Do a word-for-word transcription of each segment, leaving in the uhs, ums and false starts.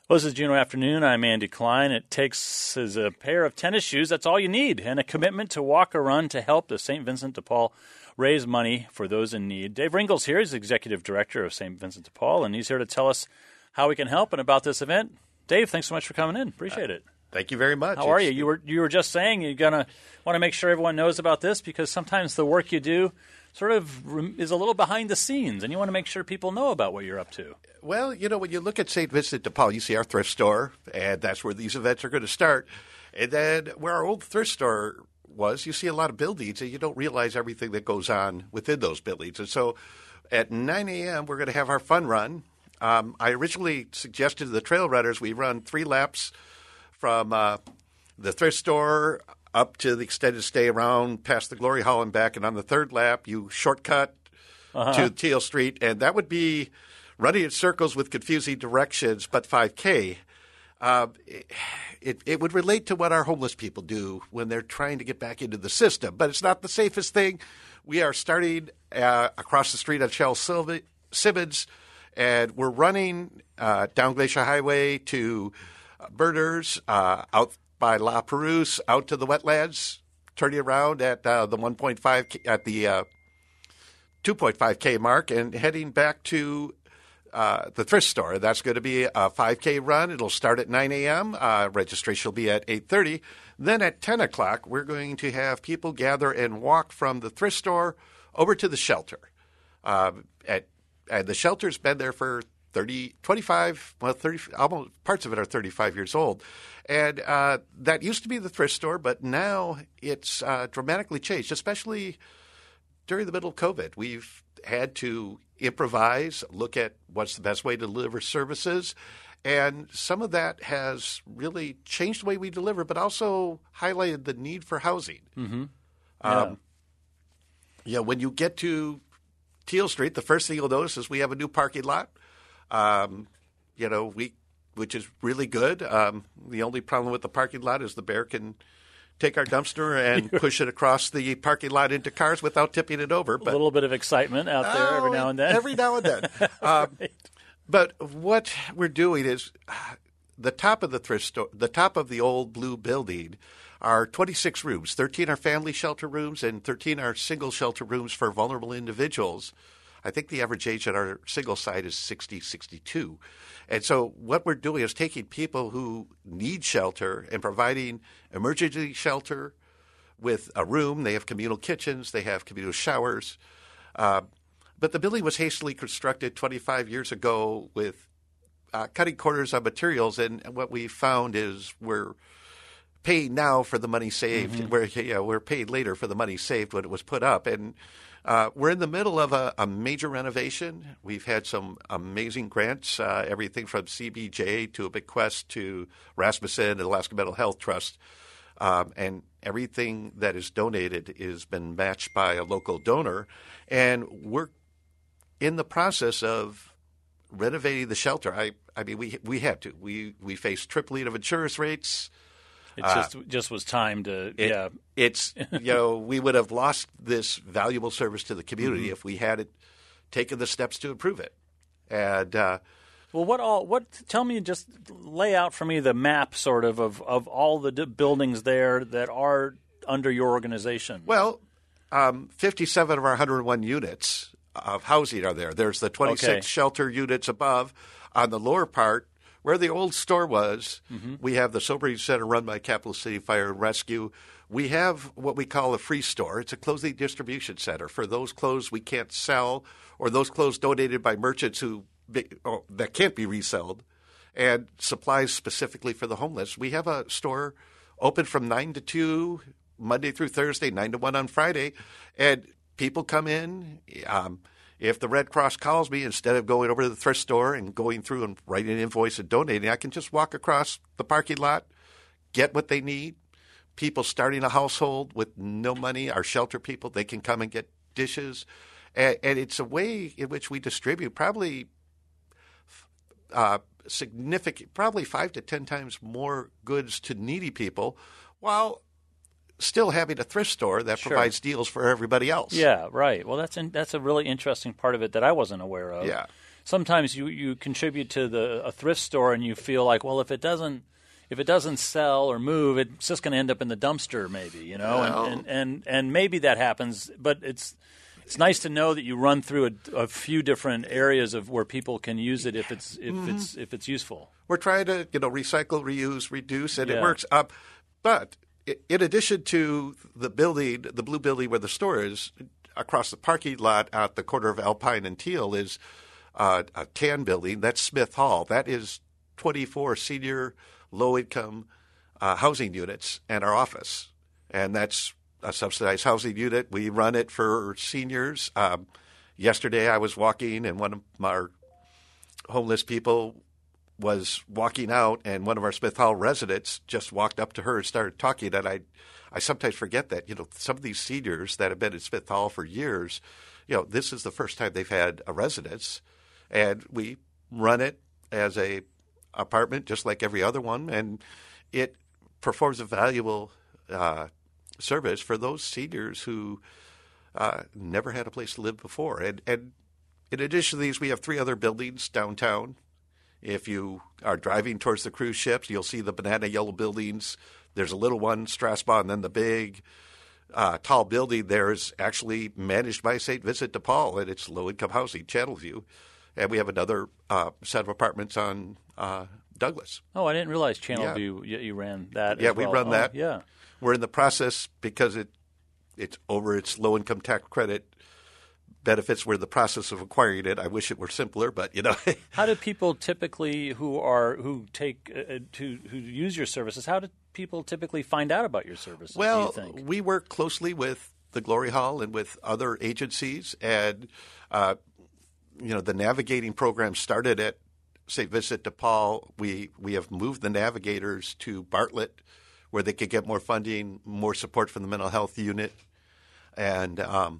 Well, this is Juneau Afternoon. I'm Andy Klein. It takes is a pair of tennis shoes. That's all you need, and a commitment to walk or run to help the Saint Vincent de Paul raise money for those in need. Dave Ringles here. He's Executive Director of Saint Vincent de Paul, and he's here to tell us how we can help and about this event. Dave, thanks so much for coming in. Appreciate it. Thank you very much. How are you? You were you were just saying you're gonna want to make sure everyone knows about this because sometimes the work you do sort of is a little behind the scenes, and you want to make sure people know about what you're up to. Well, you know, when you look at Saint Vincent de Paul, you see our thrift store, and that's where these events are going to start. And then where our old thrift store was, you see a lot of buildings, and you don't realize everything that goes on within those buildings. And so at nine a.m., we're going to have our fun run. Um, I originally suggested to the trail runners we run three laps from uh, the thrift store up to the extended stay around past the Glory Hall and back. And on the third lap, you shortcut uh-huh. to Teal Street. And that would be running in circles with confusing directions, but five K. Uh, it, it would relate to what our homeless people do when they're trying to get back into the system. But it's not the safest thing. We are starting uh, across the street on Shell Simmons, and we're running uh, down Glacier Highway to uh, Berners, uh, out by La Perouse, out to the wetlands, turning around at uh, the one point five at the uh, two point five K mark, and heading back to uh, the thrift store. That's going to be a five K run. It'll start at nine a.m. Uh, registration will be at eight thirty. Then at ten o'clock, we're going to have people gather and walk from the thrift store over to the shelter. Uh, at and the shelter's been there for thirty, twenty-five, well, thirty, almost parts of it are thirty-five years old. And uh, that used to be the thrift store, but now it's uh, dramatically changed, especially during the middle of COVID. We've had to improvise, look at what's the best way to deliver services. And some of that has really changed the way we deliver, but also highlighted the need for housing. Mm-hmm. Yeah. Um, yeah, when you get to Teal Street, the first thing you'll notice is we have a new parking lot. Um, you know, we, which is really good. Um, the only problem with the parking lot is the bear can take our dumpster and push it across the parking lot into cars without tipping it over. But, a little bit of excitement out there oh, every now and then. Every now and then. Um, right. But what we're doing is uh, the top of the thrift store, the top of the old blue building are twenty-six rooms. thirteen are family shelter rooms and thirteen are single shelter rooms for vulnerable individuals. I think the average age at our single site is sixty, sixty-two. And so what we're doing is taking people who need shelter and providing emergency shelter with a room. They have communal kitchens. They have communal showers. Uh, but the building was hastily constructed twenty-five years ago with uh, cutting corners on materials. And what we found is we're paying now for the money saved. Mm-hmm. We're, you know, we're paid later for the money saved when it was put up. And Uh, we're in the middle of a, a major renovation. We've had some amazing grants, uh, everything from C B J to a bequest to Rasmussen and Alaska Mental Health Trust. Um, and everything that is donated has been matched by a local donor. And we're in the process of renovating the shelter. I, I mean, we we had to. We, we faced tripling of insurance rates. It just uh, just was time to it, yeah. It's you know we would have lost this valuable service to the community mm-hmm. if we hadn't taken the steps to improve it. And uh, well, what all? What? Tell me, just lay out for me the map, sort of, of, of all the d- buildings there that are under your organization. Well, um, fifty-seven of our one hundred one units of housing are there. There's the twenty-six okay. shelter units above. On the lower part, where the old store was, mm-hmm. we have the sobering center run by Capital City Fire and Rescue. We have what we call a free store. It's a clothing distribution center for those clothes we can't sell or those clothes donated by merchants who oh, that can't be resold, and supplies specifically for the homeless. We have a store open from nine to two Monday through Thursday, nine to one on Friday, and people come in. Um, If the Red Cross calls me, instead of going over to the thrift store and going through and writing an invoice and donating, I can just walk across the parking lot, get what they need. People starting a household with no money, our shelter people, they can come and get dishes. And, and it's a way in which we distribute probably uh, significant, probably five to ten times more goods to needy people while still having a thrift store that sure. provides deals for everybody else. Yeah, right. Well, that's in, that's a really interesting part of it that I wasn't aware of. Yeah. sometimes you, you contribute to the a thrift store and you feel like, well, if it doesn't if it doesn't sell or move, it's just going to end up in the dumpster, maybe, you know, Well, and, and, and and maybe that happens, but it's it's nice to know that you run through a, a few different areas of where people can use it if it's if mm-hmm. it's if it's useful. We're trying to you know recycle, reuse, reduce, and yeah. it works up. But in addition to the building, the blue building where the store is, across the parking lot at the corner of Alpine and Teal is uh, a tan building. That's Smith Hall. That is twenty-four senior low-income uh, housing units and our office. And that's a subsidized housing unit. We run it for seniors. Um, yesterday I was walking and one of our homeless people was walking out, and one of our Smith Hall residents just walked up to her and started talking. And I I sometimes forget that, you know, some of these seniors that have been in Smith Hall for years, you know, this is the first time they've had a residence. And we run it as a apartment just like every other one, and it performs a valuable uh, service for those seniors who uh, never had a place to live before. And, and in addition to these, we have three other buildings downtown. If you are driving towards the cruise ships, you'll see the banana yellow buildings. There's a little one, Strasbourg, and then the big uh, tall building there is actually managed by Saint Vincent de Paul, and it's low-income housing, Channelview. And we have another uh, set of apartments on uh, Douglas. Oh, I didn't realize Channelview, yeah. you, you ran that Yeah, as we well. run oh, that. Yeah. We're in the process because it it's over its low-income tax credit benefits. We're in the process of acquiring it. I wish it were simpler, but, you know. How do people typically who are who take uh, to who use your services, how do people typically find out about your services, well, do you think? We work closely with the Glory Hall and with other agencies, and uh, you know, the navigating program started at Saint Vincent de Paul. We we have moved the navigators to Bartlett, where they could get more funding, more support from the mental health unit, and um,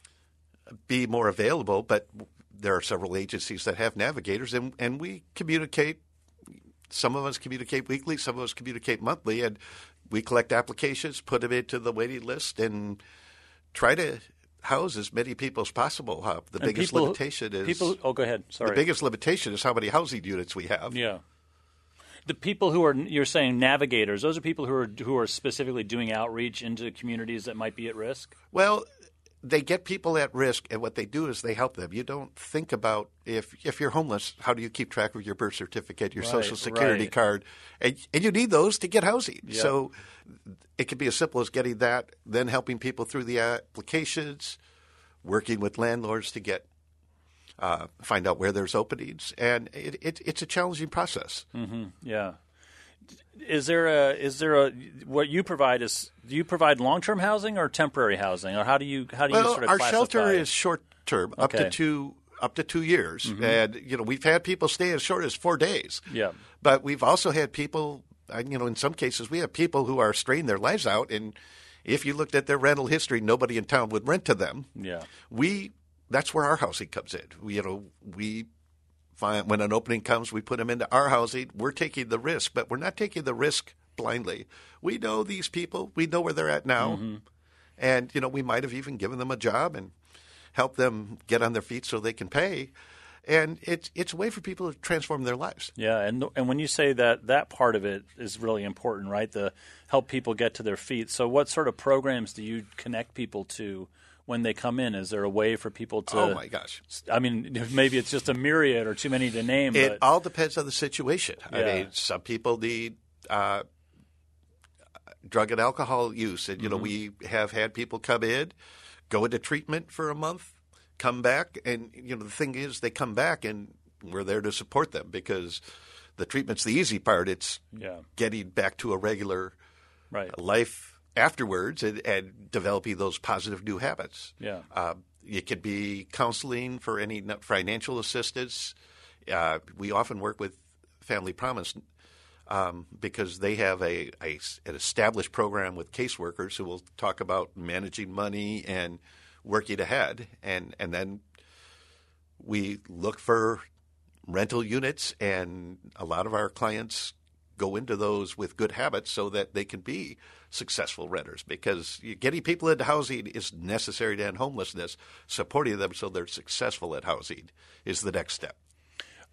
be more available. But there are several agencies that have navigators, and, and we communicate. Some of us communicate weekly, some of us communicate monthly, and we collect applications, put them into the waiting list, and try to house as many people as possible. Uh, the and biggest people, limitation is people. Oh, go ahead. Sorry. The biggest limitation is how many housing units we have. Yeah. The people who are you're saying navigators, those are people who are who are specifically doing outreach into communities that might be at risk? Well, they get people at risk, and what they do is they help them. You don't think about if if you're homeless, how do you keep track of your birth certificate, your right, social security right. card, and and you need those to get housing. Yep. So it can be as simple as getting that, then helping people through the applications, working with landlords to get uh, find out where there's openings, and it, it, it's a challenging process. Mm-hmm. Yeah. Is there a is there a what you provide is do you provide long term housing or temporary housing, or how do you how do you well, sort of our classify shelter it? is short term, up Okay. to two up to two years, Mm-hmm. and you know we've had people stay as short as four days. Yeah. But we've also had people, uh, you know, in some cases we have people who are straining their lives out, and if you looked at their rental history, nobody in town would rent to them. Yeah. We that's where our housing comes in. We, you know, we. Find, when an opening comes, we put them into our housing. We're taking the risk, but we're not taking the risk blindly. We know these people. We know where they're at now. Mm-hmm. And, you know, we might have even given them a job and helped them get on their feet so they can pay. And it's it's a way for people to transform their lives. Yeah, and and when you say that, that part of it is really important, right? The help people get to their feet. So what sort of programs do you connect people to when they come in? Is there a way for people to – Oh, my gosh. I mean, maybe it's just a myriad or too many to name. It but, all depends on the situation. Yeah. I mean, some people need uh, drug and alcohol use. And, you Mm-hmm. know, we have had people come in, go into treatment for a month, come back. And, you know, the thing is they come back and we're there to support them because the treatment's the easy part. It's yeah. getting back to a regular right. life afterwards and, and developing those positive new habits. Yeah. Uh, it could be counseling for any financial assistance. Uh, we often work with Family Promise um, because they have a, a an established program with caseworkers who will talk about managing money and working ahead. And, and then we look for rental units, and a lot of our clients go into those with good habits so that they can be successful renters, because getting people into housing is necessary to end homelessness. Supporting them so they're successful at housing is the next step.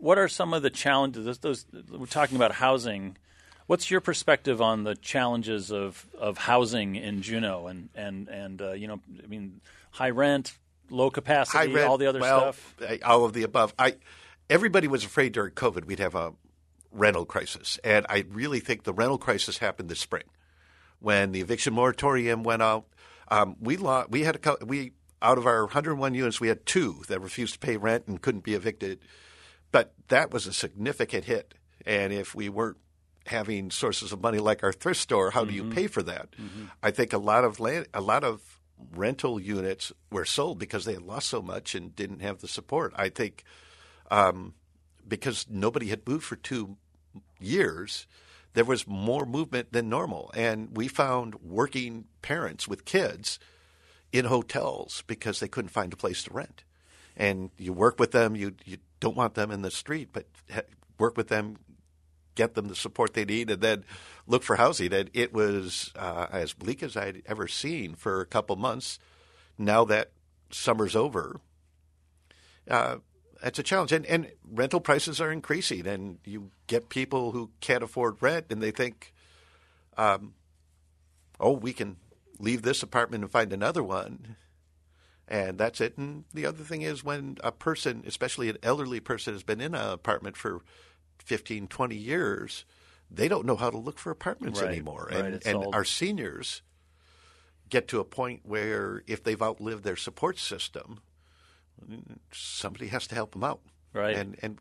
What are some of the challenges? Those, those, we're talking about housing. What's your perspective on the challenges of, of housing in Juneau and and and uh, you know, I mean, high rent, low capacity, high rent, all the other well, stuff? All of the above. I everybody was afraid during COVID we'd have a rental crisis, and I really think the rental crisis happened this spring when the eviction moratorium went out. Um, we lost, we had a we out of our one hundred one units, we had two that refused to pay rent and couldn't be evicted, but that was a significant hit. And if we weren't having sources of money like our thrift store, how do you pay for that? Mm-hmm. I think a lot of land, a lot of rental units were sold because they had lost so much and didn't have the support. I think um, because nobody had moved for two years, there was more movement than normal. And we found working parents with kids in hotels because they couldn't find a place to rent. And you work with them. You, you don't want them in the street, but work with them, get them the support they need, and then look for housing. And it was uh, as bleak as I'd ever seen for a couple months. Now that summer's over, uh, it's a challenge. And, and rental prices are increasing, and you get people who can't afford rent, and they think, um, oh, we can leave this apartment and find another one, and that's it. And the other thing is when a person, especially an elderly person, has been in an apartment for fifteen, twenty years, they don't know how to look for apartments right, anymore. Right, and and all... our seniors get to a point where if they've outlived their support system, somebody has to help them out. Right. And and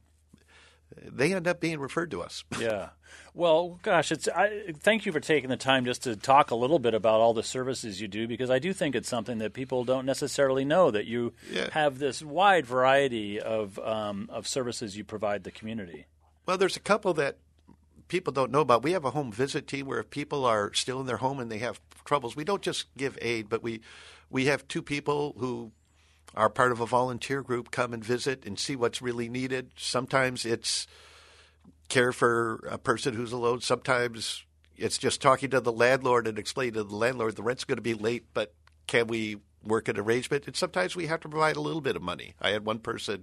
they end up being referred to us. Yeah. Well, gosh, it's. I, thank you for taking the time just to talk a little bit about all the services you do, because I do think it's something that people don't necessarily know, that you yeah. have this wide variety of um, of services you provide the community. Well, there's a couple that people don't know about. We have a home visit team where if people are still in their home and they have troubles, we don't just give aid, but we we have two people who are part of a volunteer group come and visit and see what's really needed. Sometimes it's care for a person who's alone. Sometimes it's just talking to the landlord and explaining to the landlord the rent's going to be late, but can we work an arrangement? And sometimes we have to provide a little bit of money. I had one person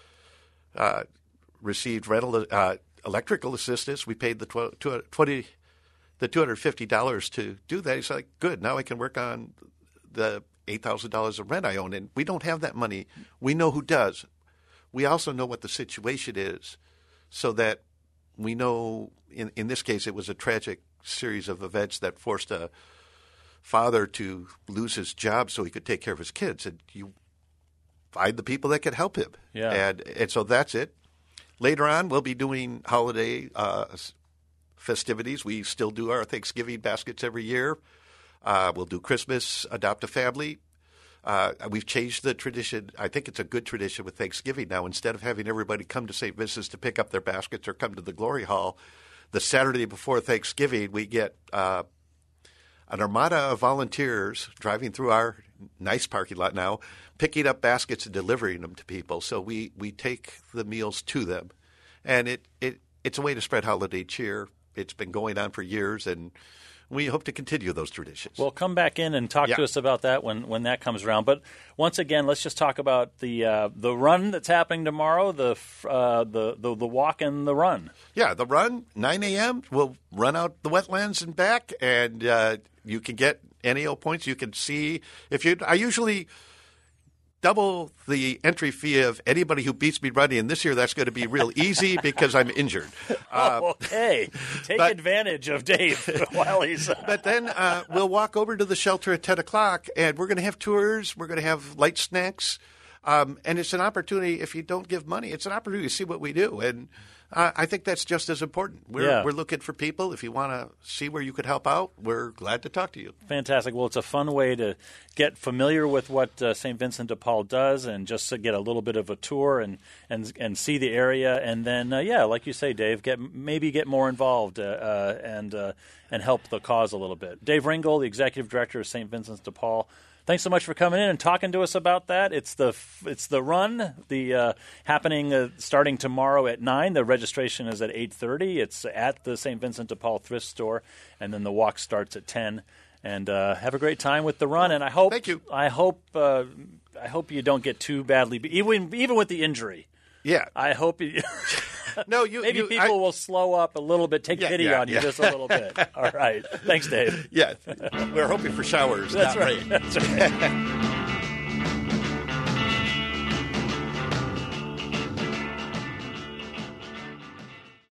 uh, received rental uh, electrical assistance. We paid the tw- twenty the two hundred fifty dollars to do that. He's like, good, now I can work on the eight thousand dollars of rent I own. And we don't have that money. We know who does. We also know what the situation is so that we know, in, in this case, it was a tragic series of events that forced a father to lose his job so he could take care of his kids. And you find the people that can help him. Yeah. And, and so that's it. Later on, we'll be doing holiday uh, festivities. We still do our Thanksgiving baskets every year. Uh, we'll do Christmas, adopt a family. Uh, we've changed the tradition. I think it's a good tradition with Thanksgiving now. Instead of having everybody come to Saint Vincent's to pick up their baskets or come to the Glory Hall, the Saturday before Thanksgiving, we get uh, an armada of volunteers driving through our nice parking lot now, picking up baskets and delivering them to people. So we, we take the meals to them. And it, it it's a way to spread holiday cheer. It's been going on for years, and we hope to continue those traditions. Well, come back in and talk yeah. to us about that when, when that comes around. But once again, let's just talk about the uh, the run that's happening tomorrow, the, uh, the the the walk and the run. Yeah, the run, nine a.m. We'll run out the wetlands and back, and uh, you can get N A O points. You can see if you. I usually double the entry fee of anybody who beats me running, and this year that's going to be real easy because I'm injured. Uh, oh, okay. Take but, advantage of Dave while he's uh... But then uh, we'll walk over to the shelter at ten o'clock, and we're going to have tours. We're going to have light snacks. Um, and it's an opportunity, if you don't give money, it's an opportunity to see what we do. And uh, I think that's just as important. We're, yeah. we're looking for people. If you want to see where you could help out, we're glad to talk to you. Fantastic. Well, it's a fun way to get familiar with what uh, Saint Vincent de Paul does and just to get a little bit of a tour and and, and see the area. And then, uh, yeah, like you say, Dave, get maybe get more involved uh, uh, and, uh, and help the cause a little bit. Dave Ringel, the Executive Director of Saint Vincent de Paul, thanks so much for coming in and talking to us about that. It's the it's the run, the uh, happening uh, starting tomorrow at nine. The registration is at eight thirty. It's at the Saint Vincent de Paul thrift store, and then the walk starts at ten. And uh, have a great time with the run. And I hope Thank you. I hope uh, I hope you don't get too badly, even even with the injury. Yeah. I hope you, No, you maybe you, people I, will slow up a little bit, take Yeah, pity yeah, on you yeah. just a little bit. All right. Thanks, Dave. Yeah, we're hoping for showers. That's not right. rain. That's right.